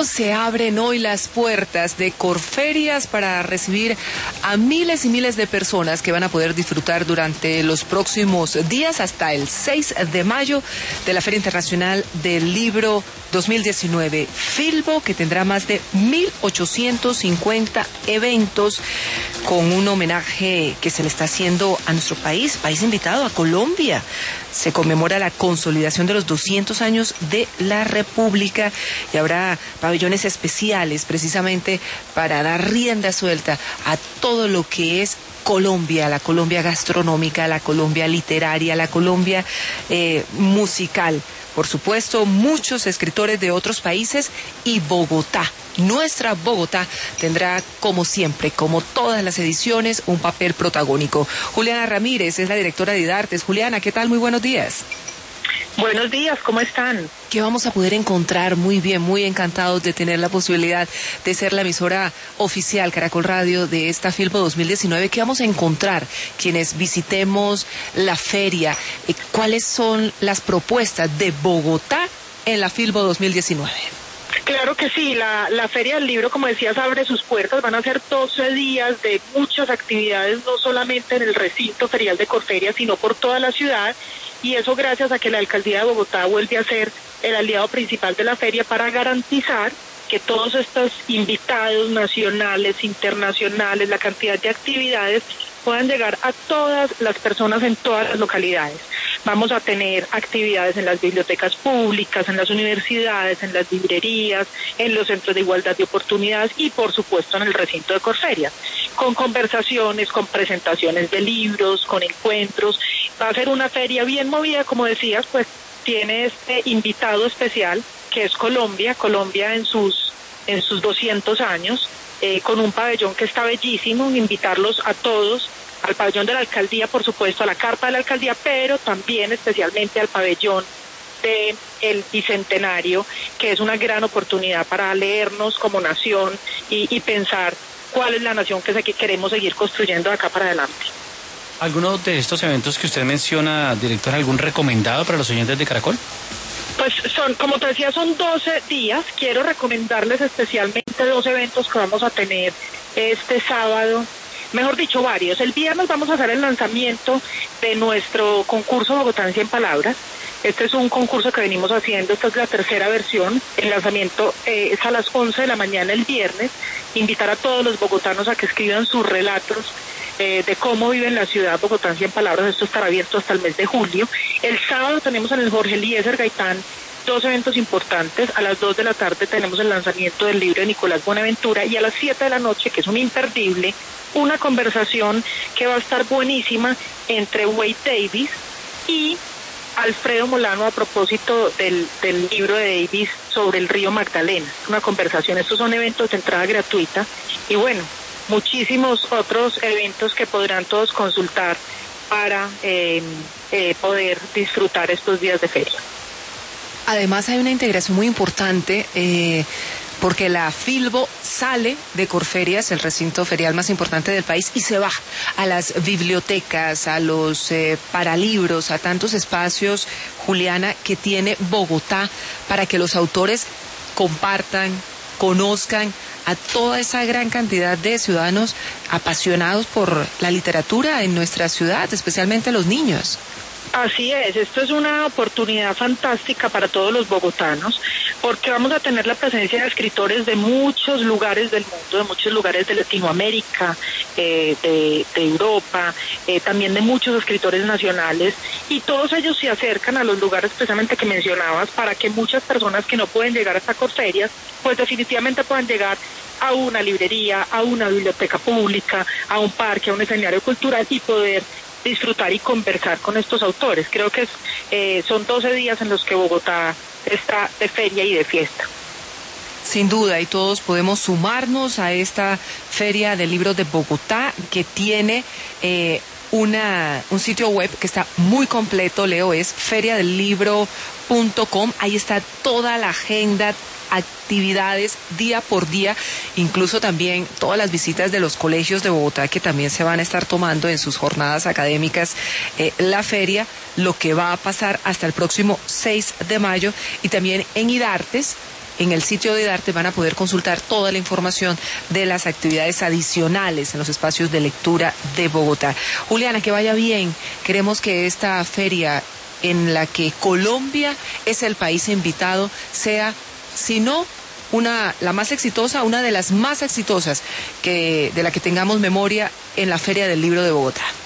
Filbo se abren hoy las puertas de Corferias para recibir a miles y miles de personas que van a poder disfrutar durante los próximos días hasta el 6 de mayo de la Feria Internacional del Libro 2019. Filbo, que tendrá más de 1.850 eventos con un homenaje que se le está haciendo a nuestro país invitado, a Colombia. Se conmemora la consolidación de los 200 años de la República y habrá pabellones especiales precisamente para dar rienda suelta a todo lo que es Colombia, la Colombia gastronómica, la Colombia literaria, la Colombia musical. Por supuesto, muchos escritores de otros países y Bogotá. Nuestra Bogotá tendrá, como siempre, como todas las ediciones, un papel protagónico. Juliana Ramírez es la directora de IDARTES. Juliana, ¿qué tal? Muy buenos días. Buenos días, ¿cómo están? ¿Qué vamos a poder encontrar? Muy bien, muy encantados de tener la posibilidad de ser la emisora oficial Caracol Radio de esta Filbo 2019. ¿Qué vamos a encontrar quienes visitemos la feria? ¿Cuáles son las propuestas de Bogotá en la Filbo 2019? Claro que sí, la Feria del Libro, como decías, abre sus puertas. Van a ser 12 días de muchas actividades, no solamente en el recinto ferial de Corferias, sino por toda la ciudad. Y eso gracias a que la Alcaldía de Bogotá vuelve a ser el aliado principal de la feria para garantizar que todos estos invitados nacionales, internacionales, la cantidad de actividades puedan llegar a todas las personas en todas las localidades. Vamos a tener actividades en las bibliotecas públicas, en las universidades, en las librerías, en los centros de igualdad de oportunidades y, por supuesto, en el recinto de Corferias, con conversaciones, con presentaciones de libros, con encuentros. Va a ser una feria bien movida, como decías, pues tiene este invitado especial que es Colombia en sus 200 años, con un pabellón que está bellísimo. Invitarlos a todos al pabellón de la alcaldía, por supuesto, a la carpa de la alcaldía, pero también especialmente al pabellón del Bicentenario, que es una gran oportunidad para leernos como nación y pensar cuál es la nación que queremos seguir construyendo de acá para adelante. ¿Alguno de estos eventos que usted menciona, director, algún recomendado para los oyentes de Caracol? Pues como te decía, son 12 días. Quiero recomendarles especialmente 2 eventos que vamos a tener este sábado. Mejor dicho, varios. El viernes vamos a hacer el lanzamiento de nuestro concurso Bogotá en 100 palabras. Este es un concurso que venimos haciendo, esta es la tercera versión. El lanzamiento es a las 11 de la mañana el viernes. Invitar a todos los bogotanos a que escriban sus relatos de cómo viven la ciudad Bogotá en 100 palabras. Esto estará abierto hasta el mes de julio. El sábado tenemos en el Jorge Eliezer Gaitán 2 eventos importantes. A las 2 de la tarde tenemos el lanzamiento del libro de Nicolás Buenaventura y a las 7 de la noche, que es un imperdible, una conversación que va a estar buenísima entre Wade Davis y Alfredo Molano a propósito del libro de Davis sobre el río Magdalena. Una conversación, estos son eventos de entrada gratuita y bueno, muchísimos otros eventos que podrán todos consultar para poder disfrutar estos días de feria. Además hay una integración muy importante porque la Filbo sale de Corferias, el recinto ferial más importante del país, y se va a las bibliotecas, a los paralibros, a tantos espacios, Juliana, que tiene Bogotá para que los autores compartan, conozcan a toda esa gran cantidad de ciudadanos apasionados por la literatura en nuestra ciudad, especialmente los niños. Así es, esto es una oportunidad fantástica para todos los bogotanos, porque vamos a tener la presencia de escritores de muchos lugares del mundo, de muchos lugares de Latinoamérica, de Europa, también de muchos escritores nacionales, y todos ellos se acercan a los lugares precisamente que mencionabas para que muchas personas que no pueden llegar hasta Corferias, pues definitivamente puedan llegar a una librería, a una biblioteca pública, a un parque, a un escenario cultural y poder disfrutar y conversar con estos autores. Creo que son 12 días en los que Bogotá está de feria y de fiesta. Sin duda, y todos podemos sumarnos a esta Feria del Libro de Bogotá, que tiene un sitio web que está muy completo, Leo, es feriadelibro.com. Ahí está toda la agenda, actividades día por día, incluso también todas las visitas de los colegios de Bogotá que también se van a estar tomando en sus jornadas académicas la feria, lo que va a pasar hasta el próximo 6 de mayo, y también en IDARTES en el sitio de Darte van a poder consultar toda la información de las actividades adicionales en los espacios de lectura de Bogotá. Juliana, que vaya bien. Queremos que esta feria en la que Colombia es el país invitado sea, si no la más exitosa, una de las más exitosas de la que tengamos memoria en la Feria del Libro de Bogotá.